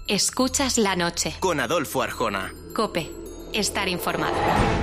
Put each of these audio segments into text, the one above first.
Escuchas la noche. Con Adolfo Arjona. COPE. Estar informado.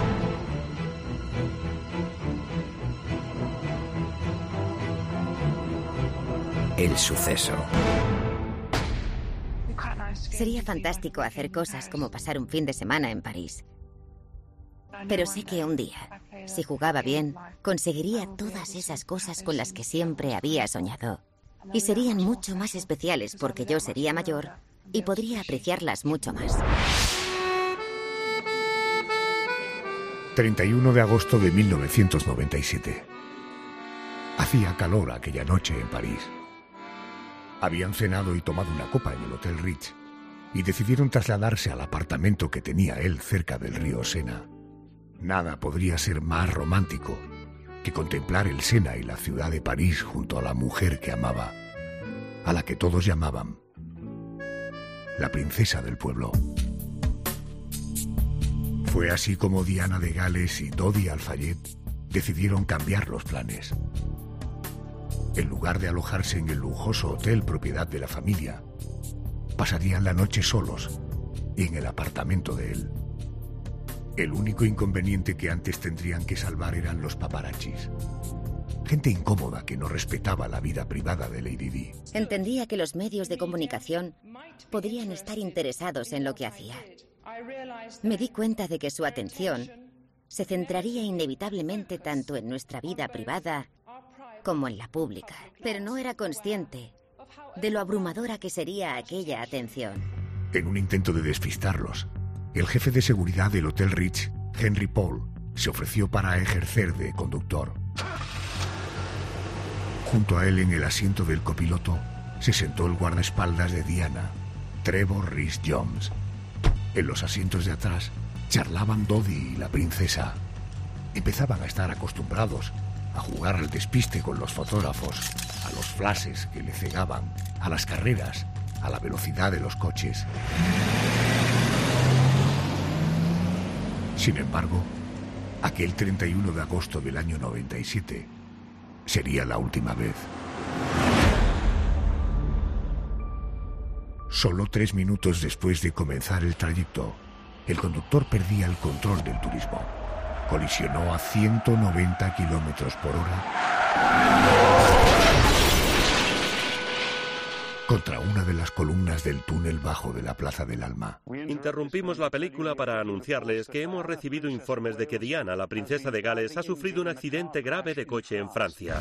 El suceso. Sería fantástico hacer cosas como pasar un fin de semana en París. Pero sé que un día, si jugaba bien, conseguiría todas esas cosas con las que siempre había soñado. Y serían mucho más especiales porque yo sería mayor y podría apreciarlas mucho más. 31 de agosto de 1997. Hacía calor aquella noche en París. Habían cenado y tomado una copa en el Hotel Ritz y decidieron trasladarse al apartamento que tenía él cerca del río Sena. Nada podría ser más romántico que contemplar el Sena y la ciudad de París junto a la mujer que amaba, a la que todos llamaban la princesa del pueblo. Fue así como Diana de Gales y Dodi Al-Fayed decidieron cambiar los planes. En lugar de alojarse en el lujoso hotel propiedad de la familia, pasarían la noche solos y en el apartamento de él. El único inconveniente que antes tendrían que salvar eran los paparazzis. Gente incómoda que no respetaba la vida privada de Lady Di. Entendía que los medios de comunicación podrían estar interesados en lo que hacía. Me di cuenta de que su atención se centraría inevitablemente tanto en nuestra vida privada como en la pública. Pero no era consciente de lo abrumadora que sería aquella atención. En un intento de despistarlos, el jefe de seguridad del Hotel Ritz, Henry Paul, se ofreció para ejercer de conductor. Junto a él, en el asiento del copiloto, se sentó el guardaespaldas de Diana, Trevor Rhys-Jones. En los asientos de atrás charlaban Dodi y la princesa. Empezaban a estar acostumbrados a jugar al despiste con los fotógrafos, a los flashes que le cegaban, a las carreras, a la velocidad de los coches. Sin embargo, aquel 31 de agosto del año 97 sería la última vez. Solo 3 minutos después de comenzar el trayecto, el conductor perdía el control del turismo. Colisionó a 190 kilómetros por hora contra una de las columnas del túnel bajo de la Plaza del Alma. Interrumpimos la película para anunciarles que hemos recibido informes de que Diana, la princesa de Gales, ha sufrido un accidente grave de coche en Francia.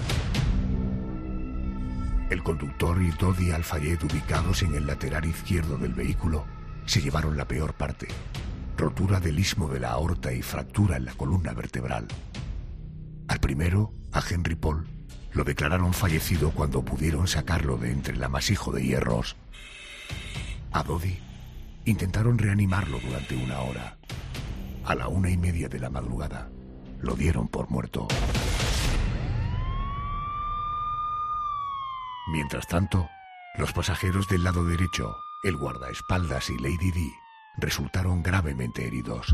El conductor y Dodi Al-Fayed, ubicados en el lateral izquierdo del vehículo, se llevaron la peor parte: rotura del istmo de la aorta y fractura en la columna vertebral. Al primero, a Henry Paul, lo declararon fallecido cuando pudieron sacarlo de entre el amasijo de hierros. A Dodi intentaron reanimarlo durante 1 hora. A la 1:30 de la madrugada, lo dieron por muerto. Mientras tanto, los pasajeros del lado derecho, el guardaespaldas y Lady Di, resultaron gravemente heridos.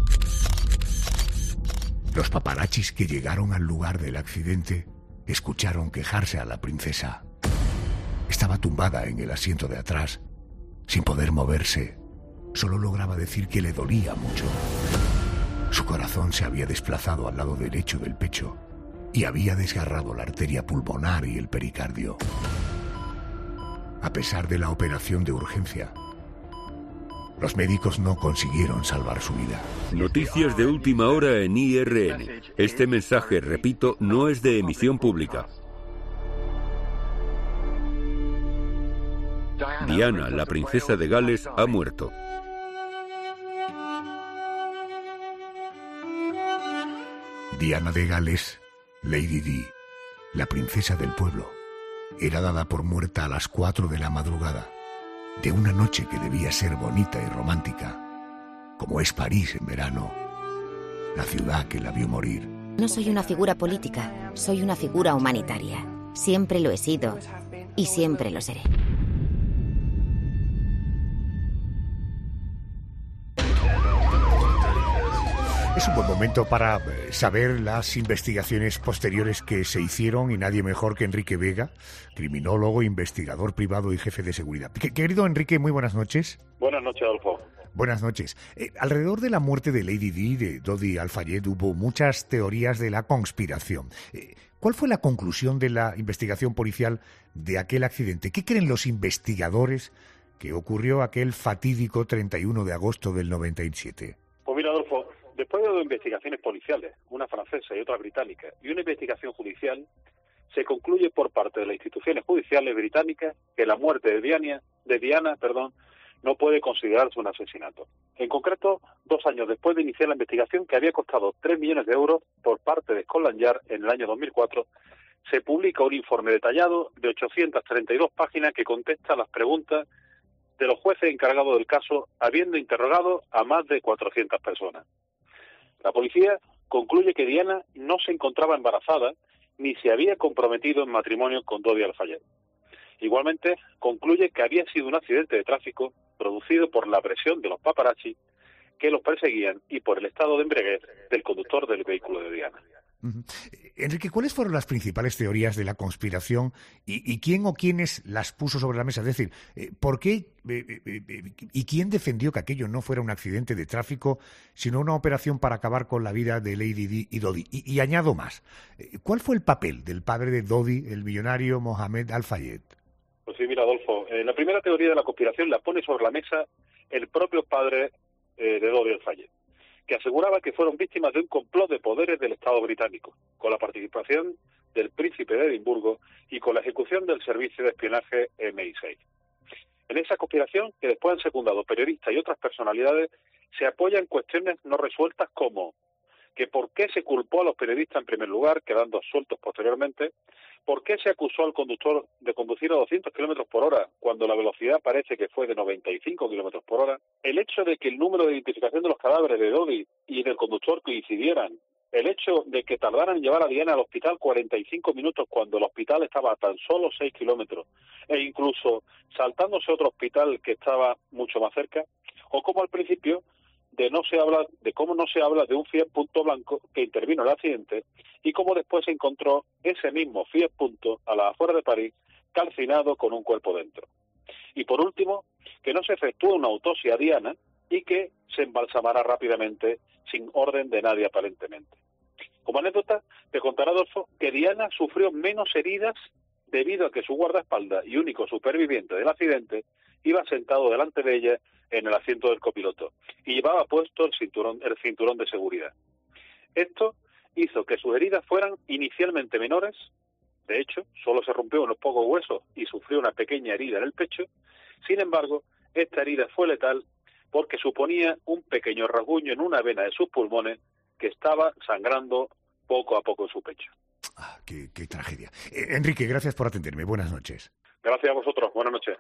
Los paparazzis que llegaron al lugar del accidente escucharon quejarse a la princesa. Estaba tumbada en el asiento de atrás, sin poder moverse. Solo lograba decir que le dolía mucho. Su corazón se había desplazado al lado derecho del pecho y había desgarrado la arteria pulmonar y el pericardio. A pesar de la operación de urgencia, los médicos no consiguieron salvar su vida. Noticias de última hora en IRN. Este mensaje, repito, no es de emisión pública. Diana, la princesa de Gales, ha muerto. Diana de Gales, Lady Di, la princesa del pueblo, era dada por muerta a las 4 de la madrugada, de una noche que debía ser bonita y romántica, como es París en verano, la ciudad que la vio morir. No soy una figura política, soy una figura humanitaria. Siempre lo he sido y siempre lo seré. Es un buen momento para saber las investigaciones posteriores que se hicieron y nadie mejor que Enrique Vega, criminólogo, investigador privado y jefe de seguridad. Querido Enrique, muy buenas noches. Buenas noches, Adolfo. Buenas noches. Alrededor de la muerte de Lady Di, de Dodi Al-Fayed, hubo muchas teorías de la conspiración. ¿Cuál fue la conclusión de la investigación policial de aquel accidente? ¿Qué creen los investigadores que ocurrió aquel fatídico 31 de agosto del 97? Pues mira, Adolfo, después de 2 investigaciones policiales, una francesa y otra británica, y una investigación judicial, se concluye por parte de las instituciones judiciales británicas que la muerte de Diana, no puede considerarse un asesinato. En concreto, 2 años después de iniciar la investigación, que había costado 3 millones de euros por parte de Scotland Yard en el año 2004, se publica un informe detallado de 832 páginas que contesta las preguntas de los jueces encargados del caso, habiendo interrogado a más de 400 personas. La policía concluye que Diana no se encontraba embarazada ni se había comprometido en matrimonio con Dodi Al-Fayed. Igualmente, concluye que había sido un accidente de tráfico producido por la presión de los paparazzi que los perseguían y por el estado de embriaguez del conductor del vehículo de Diana. Enrique, ¿cuáles fueron las principales teorías de la conspiración y quién o quiénes las puso sobre la mesa? Es decir, ¿por qué y quién defendió que aquello no fuera un accidente de tráfico, sino una operación para acabar con la vida de Lady Di y Dodi? Y añado más, ¿cuál fue el papel del padre de Dodi, el millonario Mohamed Al-Fayed? Pues sí, mira, Adolfo, la primera teoría de la conspiración la pone sobre la mesa el propio padre de Dodi Al-Fayed, que aseguraba que fueron víctimas de un complot de poderes del Estado británico, con la participación del príncipe de Edimburgo y con la ejecución del servicio de espionaje MI6. En esa conspiración, que después han secundado periodistas y otras personalidades, se apoyan cuestiones no resueltas como que por qué se culpó a los periodistas en primer lugar, quedando absueltos posteriormente, por qué se acusó al conductor de conducir a 200 kilómetros por hora cuando la velocidad parece que fue de 95 kilómetros por hora, el hecho de que el número de identificación de los cadáveres de Dodi y del conductor coincidieran, el hecho de que tardaran en llevar a Diana al hospital 45 minutos cuando el hospital estaba a tan solo 6 kilómetros, e incluso saltándose a otro hospital que estaba mucho más cerca, o como al principio de cómo no se habla de un Fiat Punto blanco que intervino en el accidente y cómo después se encontró ese mismo Fiat Punto a las afueras de París calcinado con un cuerpo dentro. Y por último, que no se efectúe una autopsia a Diana y que se embalsamara rápidamente sin orden de nadie aparentemente. Como anécdota, te contará, Adolfo, que Diana sufrió menos heridas debido a que su guardaespaldas y único superviviente del accidente iba sentado delante de ella en el asiento del copiloto y llevaba puesto el cinturón de seguridad. Esto hizo que sus heridas fueran inicialmente menores. De hecho, solo se rompió unos pocos huesos y sufrió una pequeña herida en el pecho. Sin embargo, esta herida fue letal porque suponía un pequeño rasguño en una vena de sus pulmones que estaba sangrando poco a poco en su pecho. Qué tragedia. Enrique, gracias por atenderme. Buenas noches. Gracias a vosotros. Buenas noches.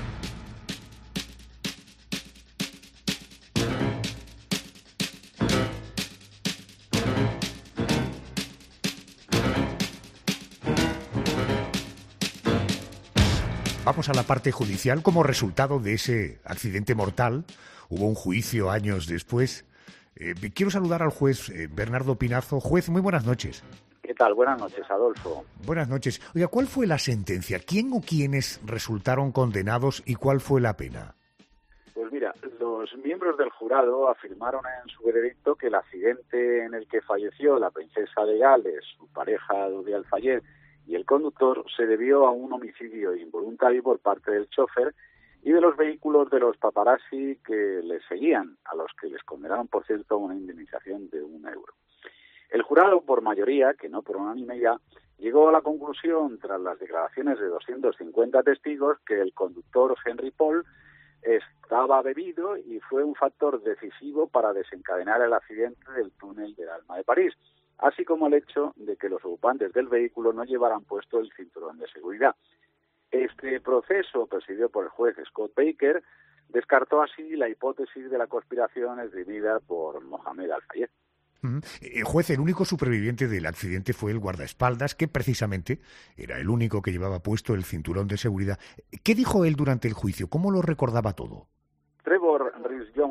Vamos a la parte judicial. Como resultado de ese accidente mortal, hubo un juicio años después. Quiero saludar al juez Bernardo Pinazo. Juez, muy buenas noches. ¿Qué tal? Buenas noches, Adolfo. Buenas noches. Oiga, ¿cuál fue la sentencia? ¿Quién o quiénes resultaron condenados y cuál fue la pena? Pues mira, los miembros del jurado afirmaron en su veredicto que el accidente en el que falleció la princesa de Gales, su pareja Dodi Al-Fayed, y el conductor se debió a un homicidio involuntario por parte del chofer y de los vehículos de los paparazzi que les seguían, a los que les condenaron, por cierto, a una indemnización de €1. El jurado, por mayoría, que no por unanimidad, llegó a la conclusión, tras las declaraciones de 250 testigos, que el conductor Henry Paul estaba bebido y fue un factor decisivo para desencadenar el accidente del túnel del Alma de París, así como el hecho de que los ocupantes del vehículo no llevaran puesto el cinturón de seguridad. Este proceso, presidido por el juez Scott Baker, descartó así la hipótesis de la conspiración esgrimida por Mohamed Al-Fayed. Juez, el único superviviente del accidente fue el guardaespaldas, que precisamente era el único que llevaba puesto el cinturón de seguridad. ¿Qué dijo él durante el juicio? ¿Cómo lo recordaba todo? Trevor Rhys-Jones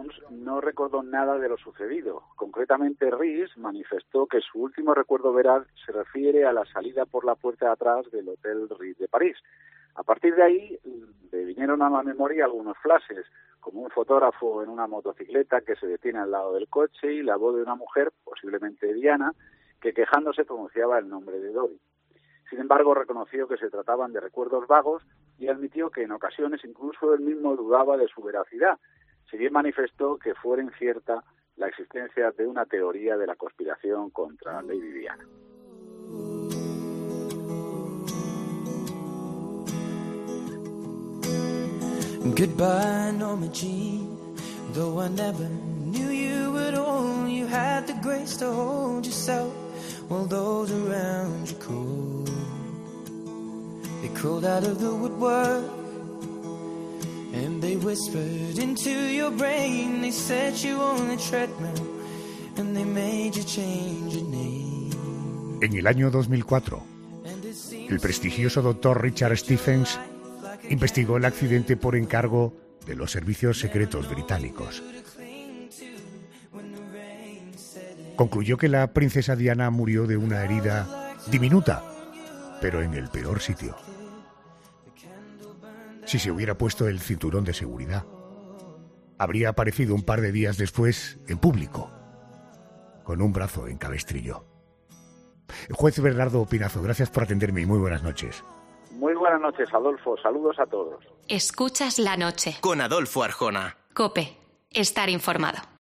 no recordó nada de lo sucedido. Concretamente, Rhys manifestó que su último recuerdo veraz se refiere a la salida por la puerta de atrás del Hotel Ritz de París. A partir de ahí le vinieron a la memoria algunos flashes, como un fotógrafo en una motocicleta que se detiene al lado del coche y la voz de una mujer, posiblemente Diana, que quejándose pronunciaba el nombre de Dory. Sin embargo, reconoció que se trataban de recuerdos vagos y admitió que en ocasiones incluso él mismo dudaba de su veracidad, si bien manifestó que fuera incierta la existencia de una teoría de la conspiración contra Lady Diana. Goodbye, Norma Jean. Though I never knew you at all, you had the grace to hold yourself while those around you crawled. They crawled out of the woodwork and they whispered into your brain. They set you on a treadmill and they made you change your name. En el año 2004, el prestigioso doctor Richard Stephens investigó el accidente por encargo de los servicios secretos británicos. Concluyó que la princesa Diana murió de una herida diminuta, pero en el peor sitio. Si se hubiera puesto el cinturón de seguridad, habría aparecido un par de días después en público, con un brazo en cabestrillo. Juez Bernardo Pinazo, gracias por atenderme y muy buenas noches. Muy buenas noches, Adolfo. Saludos a todos. Escuchas la noche. Con Adolfo Arjona. COPE. Estar informado.